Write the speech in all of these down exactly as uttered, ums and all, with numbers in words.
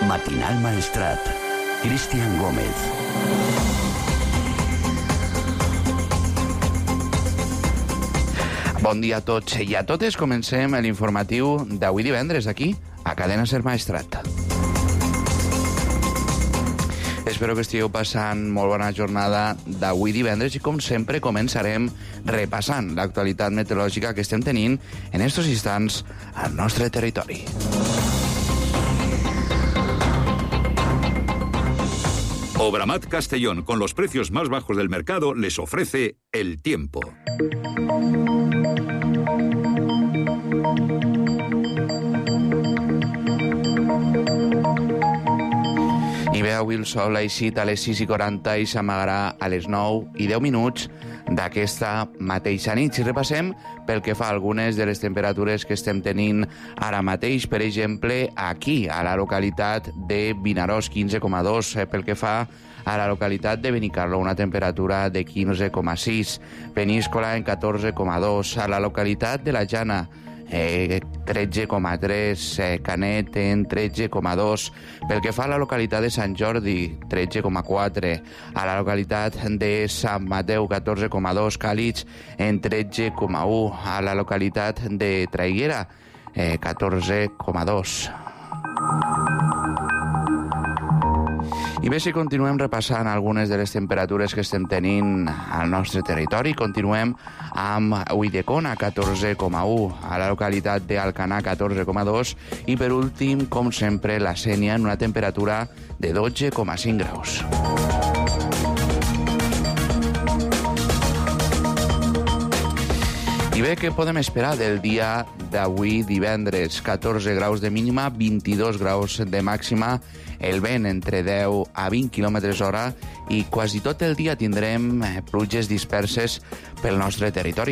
Matinal Maestrat. Cristian Gómez. Bon dia a tots i a totes. Comencem l'informatiu d'avui divendres aquí, a Cadena Ser Maestrat. Espero que estigueu passant molt bona jornada d'avui divendres i, com sempre, començarem repassant l'actualitat meteorològica que estem tenint en estos instants al nostre territori. Obramat Castellón, con los precios más bajos del mercado, les ofrece el tiempo. I bé, avui el sol ha eixit a les sis i quaranta i s'amagarà a les nou i deu minuts d'aquesta mateixa nit. Si repassem pel que fa a algunes de les temperatures que estem tenint ara mateix, per exemple, aquí, a la localitat de Vinaròs, quinze coma dos, pel que fa a la localitat de Benicarló, una temperatura de quinze coma sis, Peníscola en catorze coma dos, a la localitat de la Jana, Eh, tretze coma tres, eh, Canet en tretze coma dos, pel que fa a la localitat de Sant Jordi, tretze coma quatre, a la localitat de Sant Mateu, catorze coma dos, Càlig en tretze coma u, a la localitat de Traiguera, eh, catorze coma dos. I bé, si continuem repassant algunes de les temperatures que estem tenint al nostre territori, continuem amb Ulldecona, catorze coma u, a la localitat d'Alcanar, catorze coma dos, i per últim, com sempre, la Sénia, en una temperatura de dotze coma cinc graus. I bé, què podem esperar del dia d'avui divendres? catorze graus de mínima, vint-i-dos graus de màxima, el vent entre deu a vint quilòmetres hora i quasi tot el dia tindrem pluges disperses pel nostre territori.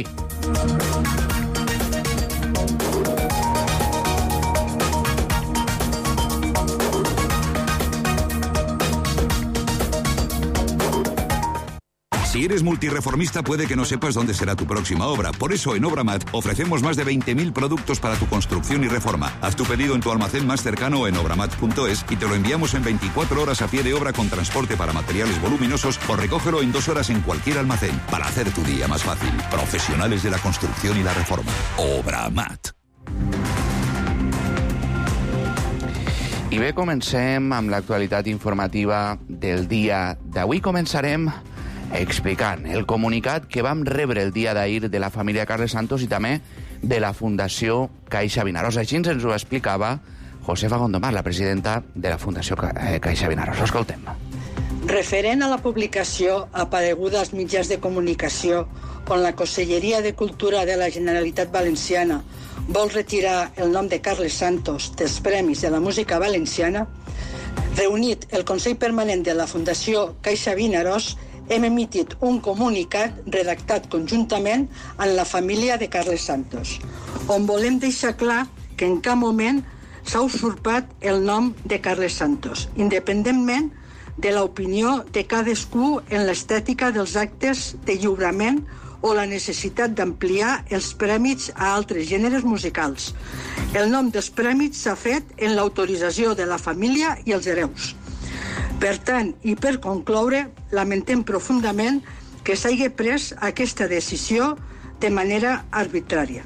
Si eres multireformista, puede que no sepas dónde será tu próxima obra. Por eso, en Obramat ofrecemos más de veinte mil productos para tu construcción y reforma. Haz tu pedido en tu almacén más cercano o en obramat punto es y te lo enviamos en veinticuatro horas a pie de obra con transporte para materiales voluminosos o recógelo en dos horas en cualquier almacén para hacer tu día más fácil. Profesionales de la construcción y la reforma. Obramat. I bé, comencem amb l'actualitat informativa del dia d'avui. Començarem explicant el comunicat que vam rebre el dia d'ahir de la família Carles Santos i també de la Fundació Caixa Vinaròs. Així ens ho explicava Josefa Gondomar, la presidenta de la Fundació Caixa Vinaròs. Escoltem. Referent a la publicació apareguda als mitjans de comunicació on la Conselleria de Cultura de la Generalitat Valenciana vol retirar el nom de Carles Santos dels Premis de la Música Valenciana, reunit el Consell Permanent de la Fundació Caixa Vinaròs, hem emitit un comunicat redactat conjuntament amb la família de Carles Santos, on volem deixar clar que en cap moment s'ha usurpat el nom de Carles Santos, independentment de l'opinió de cadascú en l'estètica dels actes de lliurament o la necessitat d'ampliar els prèmits a altres gèneres musicals. El nom dels prèmits s'ha fet en l'autorització de la família i els hereus. Per tant, i per concloure, lamentem profundament que s'hagi pres aquesta decisió de manera arbitrària.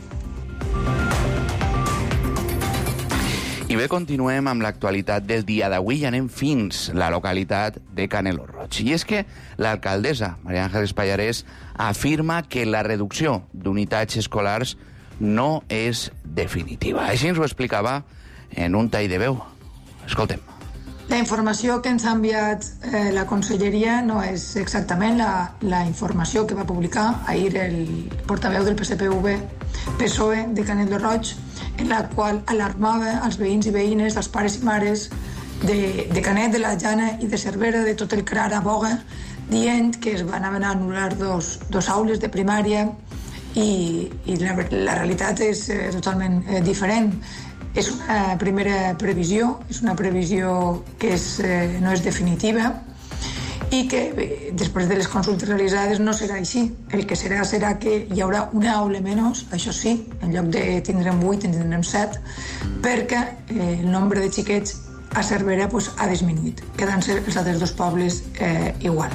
I bé, continuem amb l'actualitat del dia d'avui i anem fins a la localitat de Canelo Roig. I és que l'alcaldessa, Maria Ángeles Pallarés, afirma que la reducció d'unitats escolars no és definitiva. Així ens ho explicava en un tall de veu. Escoltem. La informació que ens ha enviat eh, la Conselleria no és exactament la, la informació que va publicar ahir el portaveu del P S P V P S O E de Canet lo Roig, en la qual alarmava als veïns i veïnes, als pares i mares de, de Canet, de la Jana i de Cervera, de tot el Crar a Boga, dient que es van anar a anul·lar dos, dos aules de primària i, i la, la realitat és eh, totalment eh, diferent. És una primera previsió, és una previsió que és, eh, no és definitiva i que bé, després de les consultes realitzades no serà així. El que serà serà que hi haurà una aula menys, això sí, en lloc de tindrem vuit en tindrem set, perquè eh, el nombre de xiquets a Cervera pues, ha disminuït, quedant-se els altres dos pobles eh, igual.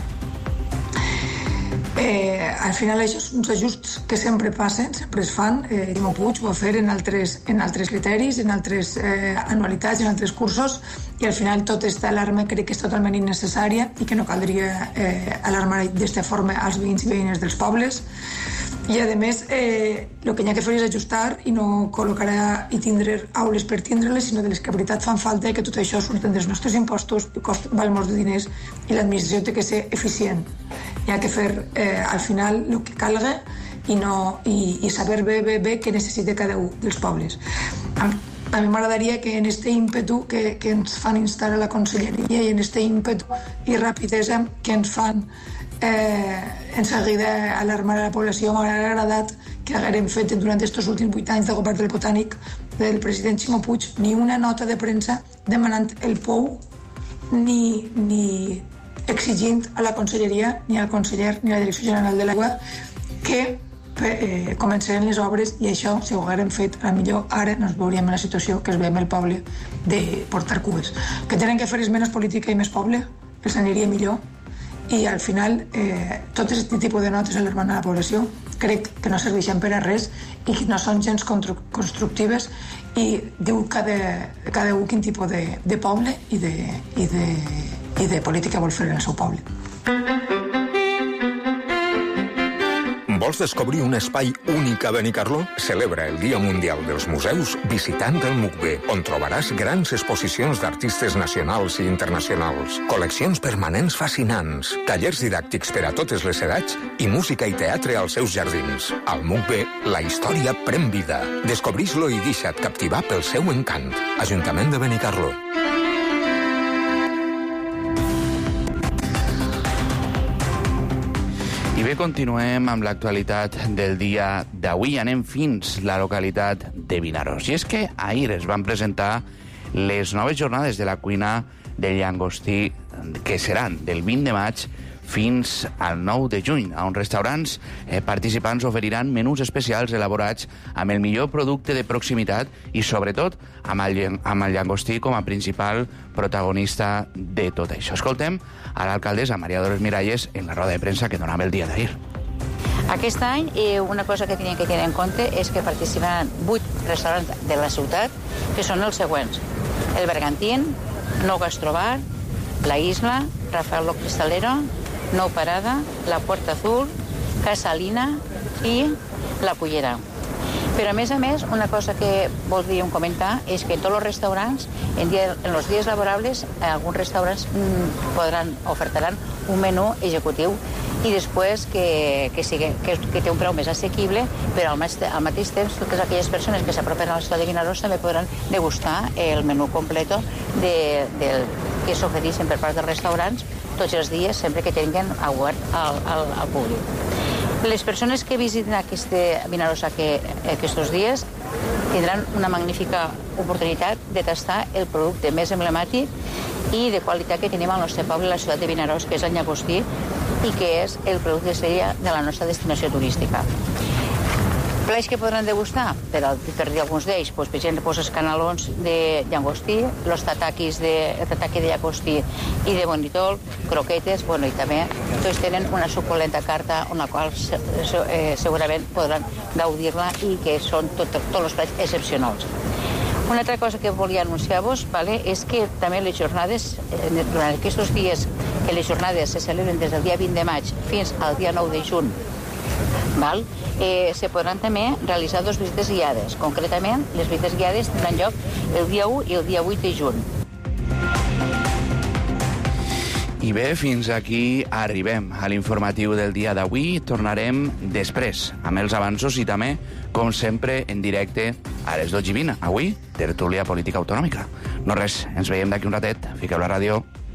Eh, al final això són uns ajusts que sempre passen, sempre es fan. eh, Ximo Puig ho va fer en altres, en altres criteris, en altres eh, anualitats, en altres cursos, i al final tota aquesta alarma crec que és totalment innecessària i que no caldria eh, alarmar d'esta forma als veïns i veïnes dels pobles. I a més, eh, el que hi ha que fer és ajustar i no col·locar i tindre aules per tindre-les, sinó de les que en veritat fan falta, que tot això surten dels nostres impostos, costa, val molts de diners, i l'administració té que ser eficient. Hi ha que fer eh, al final el que calga i, no, i, i saber bé, bé, bé què necessita cada un dels pobles. A, a mi m'agradaria que en este ímpetu que, que ens fan instar a la conselleria i en este ímpetu i rapidesa que ens fan Eh, en seguida alarmar a la població, m'ha agradat que haguem fet durant aquests últims vuit anys de govern del Botànic del president Ximo Puig ni una nota de premsa demanant el P O U ni, ni exigint a la conselleria ni al conseller ni a la Direcció General de l'Aigua que eh, començaran les obres, i això, si ho haguem fet, a millor ara no ens veuríem en la situació que es veiem el poble de portar cubes. Que tenen que fer és menys política i més poble, els aniria millor. I al final eh, tot aquest tipus de notes alarmant a la població crec que no serveixen per a res i que no són gens constructives, i diu cada, cada un quin tipus de, de poble i de, i, de, i de política vol fer en el seu poble. Vols descobrir un espai únic a Benicarló? Celebra el Dia Mundial dels Museus visitant el M U C B, on trobaràs grans exposicions d'artistes nacionals i internacionals, col·leccions permanents fascinants, tallers didàctics per a totes les edats i música i teatre als seus jardins. Al M U C B, la història pren vida. Descobrix-lo i deixa't captivar pel seu encant. Ajuntament de Benicarló. I bé, continuem amb l'actualitat del dia d'avui. Anem fins a la localitat de Vinaròs. I és que ahir es van presentar les noves jornades de la cuina del llangostí, que seran del vint de maig fins al nou de juny, on restaurants eh, participants oferiran menús especials elaborats amb el millor producte de proximitat i, sobretot, amb el, amb el llangostí com a principal protagonista de tot això. Escoltem a l'alcaldessa Maria Dolors Miralles en la roda de premsa que donava el dia d'ahir. Aquest any, eh, una cosa que tenim que tenir en compte és que participaran vuit restaurants de la ciutat, que són els següents: el Bergantín, Nou Gastrobar, La Isla, Rafael Lo Cristalero, Nou Parada, La Puerta Azul, Casalina i La Cullera. Però, a més a més, una cosa que voldríem comentar és que en tots els restaurants, en, dia, en els dies laborables, alguns restaurants mmm, podran, ofertaran un menú executiu i després que, que, sigui, que, que té un preu més assequible, però al, mes, al mateix temps totes aquelles persones que s'apropen a la ciutat de Vinaròs també podran degustar el menú complet de, de, que s'ofereixen per part dels restaurants tots els dies, sempre que tinguin obert al, al, al públic. Les persones que visiten aquesta Vinaròs aquests dies tindran una magnífica oportunitat de tastar el producte més emblemàtic i de qualitat que tenim al nostre poble, la ciutat de Vinaròs, que és el llagostí i que és el producte estrella de la nostra destinació turística. Plats que podran degustar, per, per dir alguns d'ells, doncs, per exemple, doncs, els canalons de llagostí, els tataquis de, el tataki de llagostí i de bonitol, croquetes, bueno, i també tots tenen una suculenta carta on la qual eh, segurament podran gaudir-la i que són tot, tots els plats excepcionals. Una altra cosa que volia anunciar-vos, vale, és que també les jornades, durant aquests dies que les jornades se celebren des del dia vint de maig fins al dia nou de juny, val? Eh, se podran també realitzar dues visites guiades. Concretament, les visites guiades tindran lloc el dia u i el dia vuit de juny. I bé, fins aquí arribem a l'informatiu del dia d'avui. Tornarem després amb els avanços i també, com sempre, en directe a les dotze i vint. Avui, tertúlia política autonòmica. No res, ens veiem d'aquí un ratet. Fiqueu la ràdio.